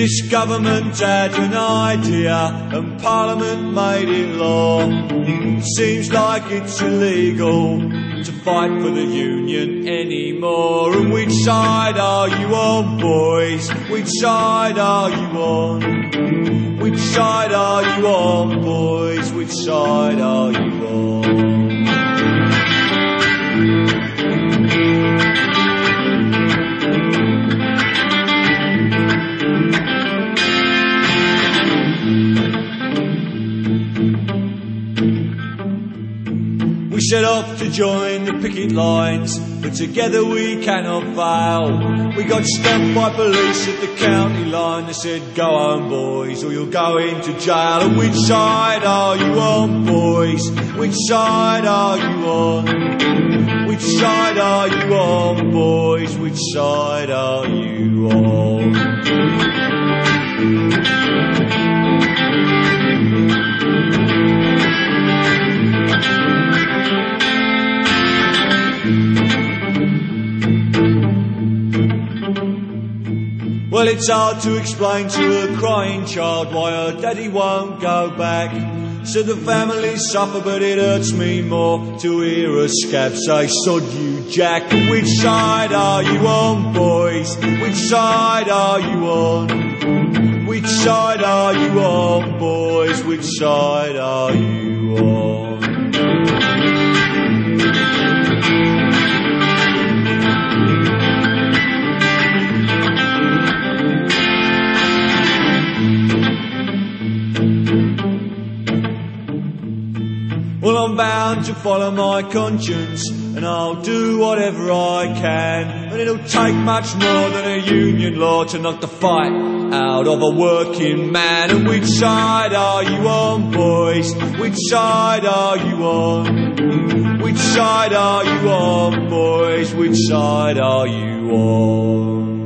This government had an idea and Parliament made it law. Seems like it's illegal to fight for the union anymore. And which side are you on, boys? Which side are you on? Which side are you on, boys? Which side are you on? We set off to join the picket lines, but together we cannot fail. We got stopped by police at the county line. They said, go home, boys, or you'll go into jail. And which side are you on, boys? Which side are you on? Which side are you on, boys? Which side are you on? Well, it's hard to explain to a crying child why her daddy won't go back. So the family suffer, but it hurts me more to hear a scab say, sod you, Jack. And which side are you on, boys? Which side are you on? Which side are you on, boys? Which side are you on? Well, I'm bound to follow my conscience, and I'll do whatever I can. And it'll take much more than a union law to knock the fight out of a working man. And which side are you on, boys? Which side are you on? Which side are you on, boys? Which side are you on?